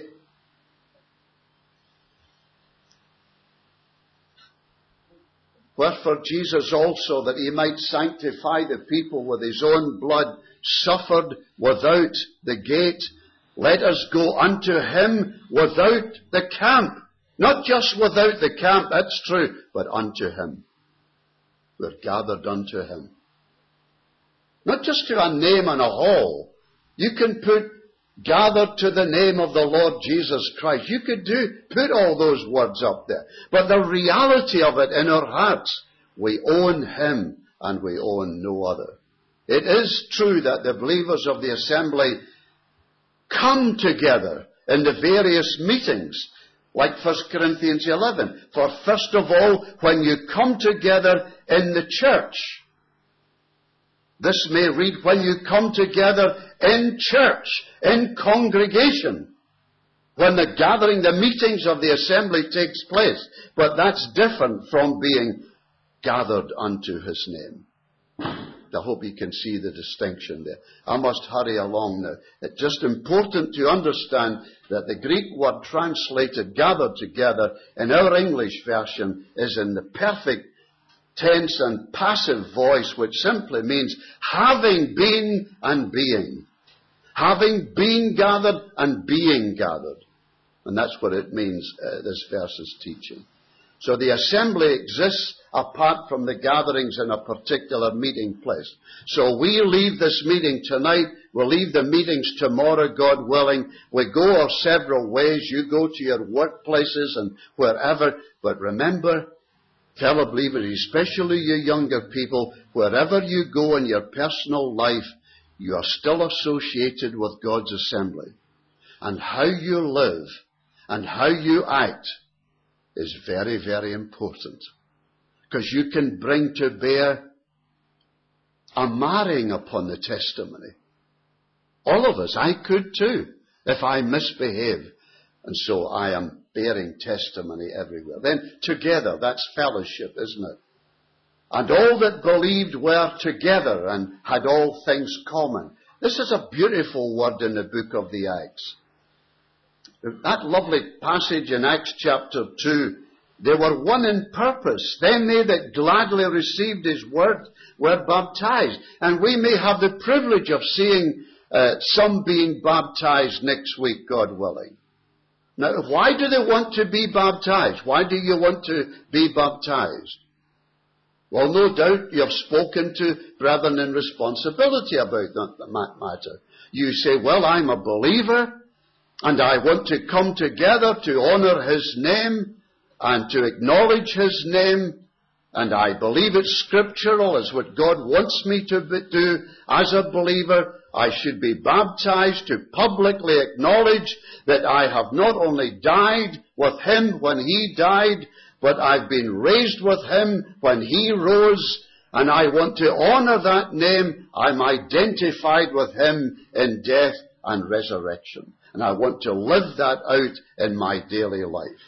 Wherefore Jesus also, that he might sanctify the people with his own blood, suffered without the gate. Let us go unto him without the camp. Not just without the camp, that's true, but unto him. We're gathered unto him. Not just to a name on a hall. You can put gathered to the name of the Lord Jesus Christ. You could do, put all those words up there. But the reality of it in our hearts, we own him and we own no other. It is true that the believers of the assembly come together in the various meetings, like First Corinthians eleven. For first of all, when you come together in the church, this may read, when you come together in church, in congregation, when the gathering, the meetings of the assembly takes place. But that's different from being gathered unto his name. I hope you can see the distinction there. I must hurry along now. It's just important to understand that the Greek word translated gathered together in our English version is in the perfect tense and passive voice, which simply means having been and being. Having been gathered and being gathered. And that's what it means, uh, this verse is teaching. So the assembly exists apart from the gatherings in a particular meeting place. So we leave this meeting tonight. We'll leave the meetings tomorrow, God willing. We go our several ways. You go to your workplaces and wherever. But remember, fellow believers, especially you younger people, wherever you go in your personal life, you are still associated with God's assembly. And how you live and how you act is very, very important. Because you can bring to bear a marring upon the testimony. All of us, I could too, if I misbehave. And so I am bearing testimony everywhere. Then together, that's fellowship, isn't it? And all that believed were together and had all things common. This is a beautiful word in the book of the Acts. That lovely passage in Acts chapter two, they were one in purpose. Then they that gladly received his word were baptized. And we may have the privilege of seeing uh, some being baptized next week, God willing. Now, why do they want to be baptized? Why do you want to be baptized? Well, no doubt you have spoken to brethren in responsibility about that matter. You say, well, I'm a believer, and I want to come together to honor his name and to acknowledge his name, and I believe it's scriptural, as what God wants me to do as a believer. I should be baptized to publicly acknowledge that I have not only died with him when he died, but I've been raised with him when he rose, and I want to honor that name. I'm identified with him in death and resurrection. And I want to live that out in my daily life.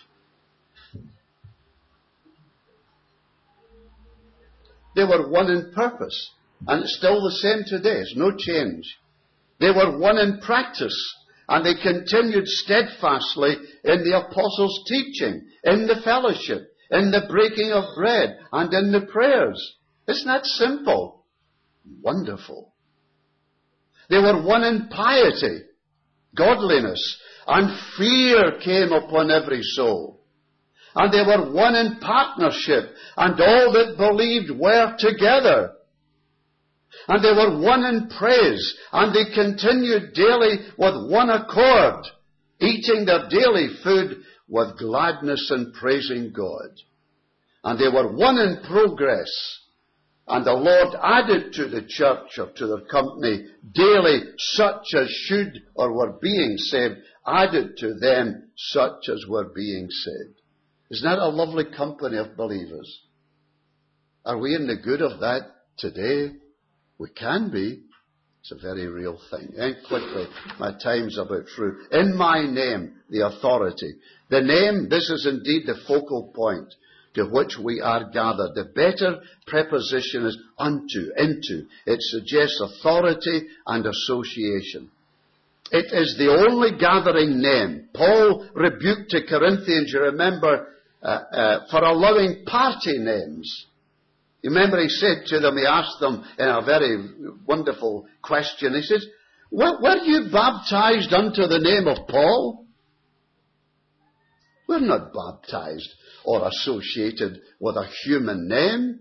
They were one in purpose. And it's still the same today. There's no change. They were one in practice. And they continued steadfastly in the apostles' teaching, in the fellowship, in the breaking of bread, and in the prayers. Isn't that simple? Wonderful. They were one in piety, godliness, and fear came upon every soul. And they were one in partnership, and all that believed were together. And they were one in praise, and they continued daily with one accord, eating their daily food with gladness and praising God. And they were one in progress, and the Lord added to the church or to their company daily such as should or were being saved, added to them such as were being saved. Isn't that a lovely company of believers? Are we in the good of that today? We can be. It's a very real thing. And quickly, my time's about through. In my name, the authority. The name, this is indeed the focal point. to which we are gathered. The better preposition is unto, into. It suggests authority and association. It is the only gathering name. Paul rebuked the Corinthians, you remember, uh, uh, for allowing party names. You remember he said to them, he asked them in a very wonderful question, he says, were, were you baptized unto the name of Paul? We're not baptized or associated with a human name.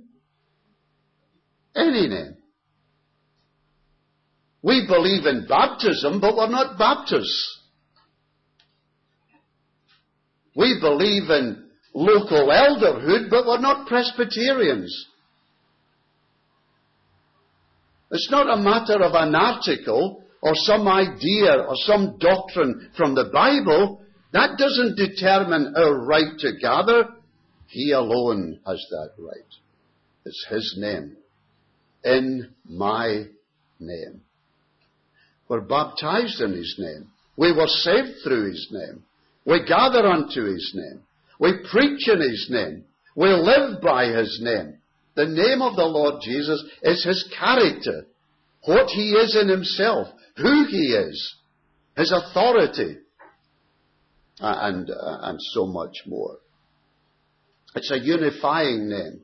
Any name. We believe in baptism, but we're not Baptists. We believe in local elderhood, but we're not Presbyterians. It's not a matter of an article or some idea or some doctrine from the Bible. That doesn't determine our right to gather. He alone has that right. It's His name. In my name. We're baptized in His name. We were saved through His name. We gather unto His name. We preach in His name. We live by His name. The name of the Lord Jesus is His character. What He is in Himself. Who He is. His authority. And, uh, and so much more. It's a unifying name.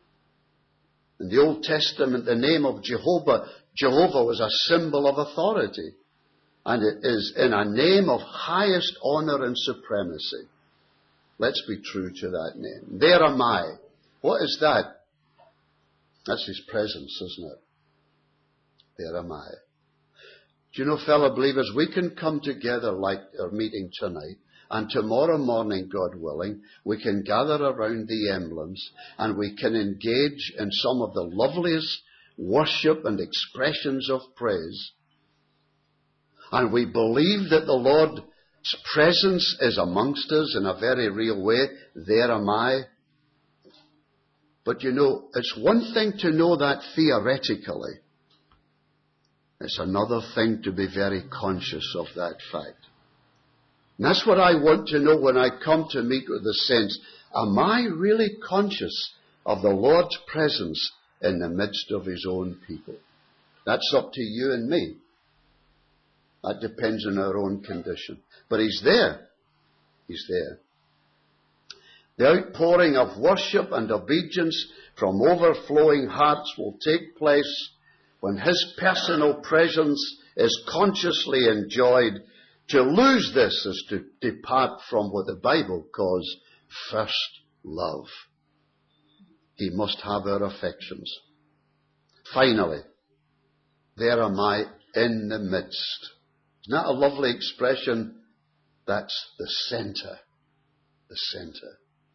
In the Old Testament, the name of Jehovah, Jehovah was a symbol of authority. And it is in a name of highest honor and supremacy. Let's be true to that name. There am I. What is that? That's His presence, isn't it? There am I. Do you know, fellow believers, we can come together like our meeting tonight, and tomorrow morning, God willing, we can gather around the emblems and we can engage in some of the loveliest worship and expressions of praise. And we believe that the Lord's presence is amongst us in a very real way. There am I. But you know, it's one thing to know that theoretically. It's another thing to be very conscious of that fact. And that's what I want to know when I come to meet with the saints. Am I really conscious of the Lord's presence in the midst of His own people? That's up to you and me. That depends on our own condition. But He's there. He's there. The outpouring of worship and obedience from overflowing hearts will take place when His personal presence is consciously enjoyed. To lose this is to depart from what the Bible calls first love. He must have our affections. Finally, there am I in the midst. Isn't that a lovely expression? That's the center. The center.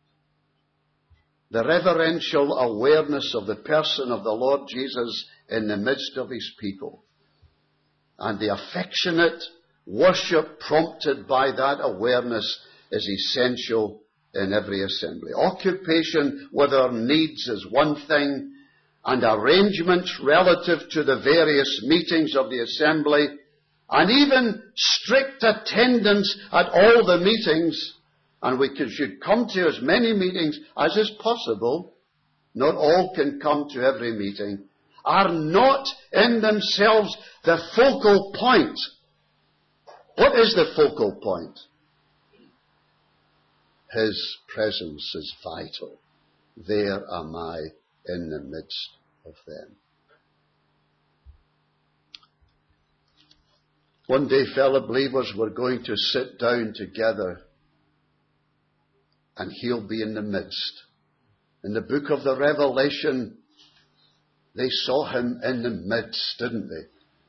The reverential awareness of the person of the Lord Jesus in the midst of His people. And the affectionate worship prompted by that awareness is essential in every assembly. Occupation with our needs is one thing, and arrangements relative to the various meetings of the assembly, and even strict attendance at all the meetings, and we should come to as many meetings as is possible, not all can come to every meeting, are not in themselves the focal point. What is the focal point? His presence is vital. There am I in the midst of them. One day, fellow believers, we're going to sit down together and He'll be in the midst. In the book of the Revelation, they saw Him in the midst, didn't they?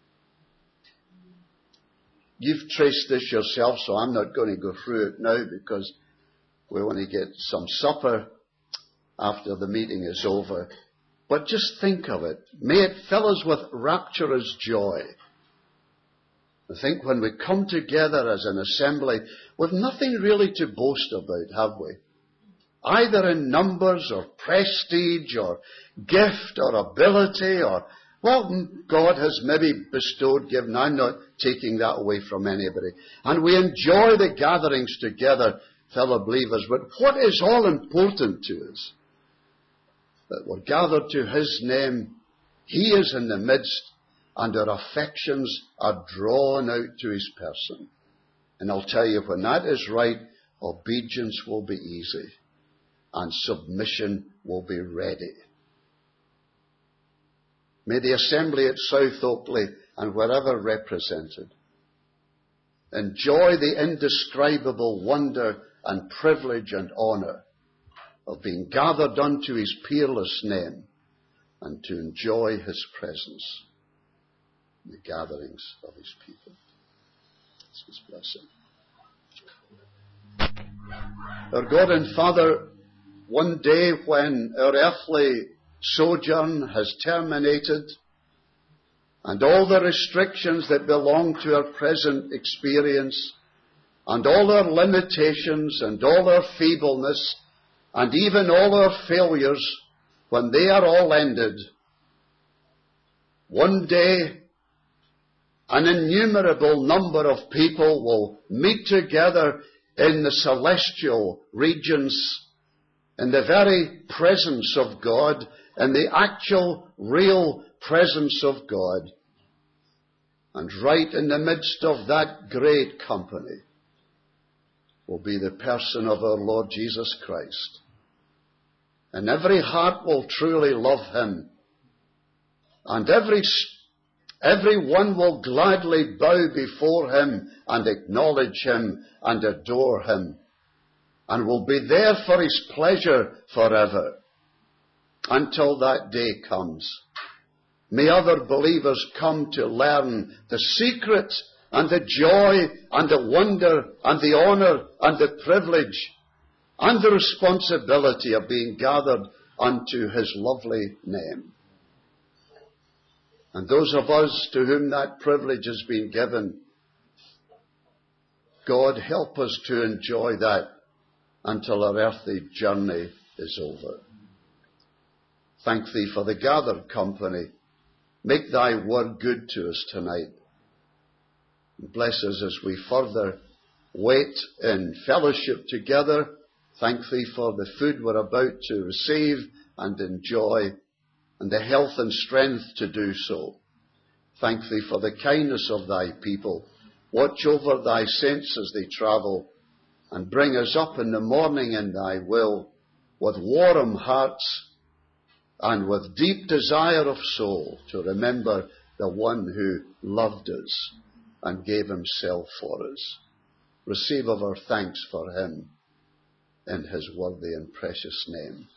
You've traced this yourself, so I'm not going to go through it now because we want to get some supper after the meeting is over. But just think of it. May it fill us with rapturous joy. I think when we come together as an assembly, we've nothing really to boast about, have we? Either in numbers or prestige or gift or ability or, well, God has maybe bestowed, given. I'm not taking that away from anybody. And we enjoy the gatherings together fellow believers. But what is all important to us? That we're gathered to his name. He is in the midst, and our affections are drawn out to his person. And I'll tell you, when that is right, obedience will be easy, and submission will be ready. May the assembly at South Oakley and wherever represented enjoy the indescribable wonder and privilege and honour of being gathered unto his peerless name and to enjoy his presence in the gatherings of his people. It's his blessing. Our God and Father, one day when our earthly sojourn has terminated and all the restrictions that belong to our present experience and all our limitations and all our feebleness and even all our failures, when they are all ended, one day an innumerable number of people will meet together in the celestial regions, in the very presence of God, in the actual, real presence of God. And right in the midst of that great company will be the person of our Lord Jesus Christ. And every heart will truly love him. And every, every one will gladly bow before him and acknowledge him and adore him. And will be there for his pleasure forever. Until that day comes, may other believers come to learn the secret and the joy and the wonder and the honour and the privilege and the responsibility of being gathered unto his lovely name. And those of us to whom that privilege has been given, God, help us to enjoy that until our earthly journey is over. Thank thee for the gathered company. Make thy word good to us tonight. Bless us as we further wait in fellowship together. Thank thee for the food we're about to receive and enjoy, and the health and strength to do so. Thank thee for the kindness of thy people. Watch over thy saints as they travel, and bring us up in the morning in thy will, with warm hearts, and with deep desire of soul to remember the one who loved us and gave himself for us. Receive of our thanks for him in his worthy and precious name.